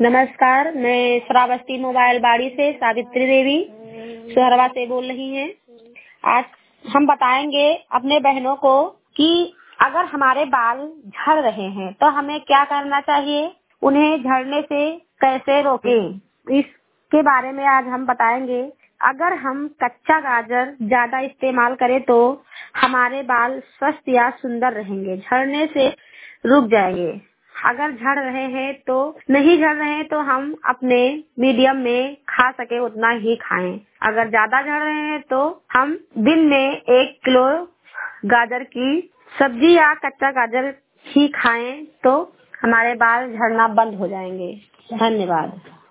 नमस्कार, मैं श्रावस्ती मोबाइल बाड़ी से सावित्री देवी सोहरवा से बोल रही हैं। आज हम बताएंगे अपने बहनों को कि अगर हमारे बाल झड़ रहे हैं तो हमें क्या करना चाहिए, उन्हें झड़ने से कैसे रोकें, इसके बारे में आज हम बताएंगे। अगर हम कच्चा गाजर ज्यादा इस्तेमाल करें तो हमारे बाल स्वस्थ या सुंदर रहेंगे, झड़ने से रुक जाएंगे। अगर झड़ रहे हैं तो नहीं झड़ रहे हैं तो हम अपने मीडियम में खा सके उतना ही खाएं। अगर ज्यादा झड़ रहे हैं तो हम दिन में 1 किलो गाजर की सब्जी या कच्चा गाजर ही खाएं तो हमारे बाल झड़ना बंद हो जाएंगे। धन्यवाद।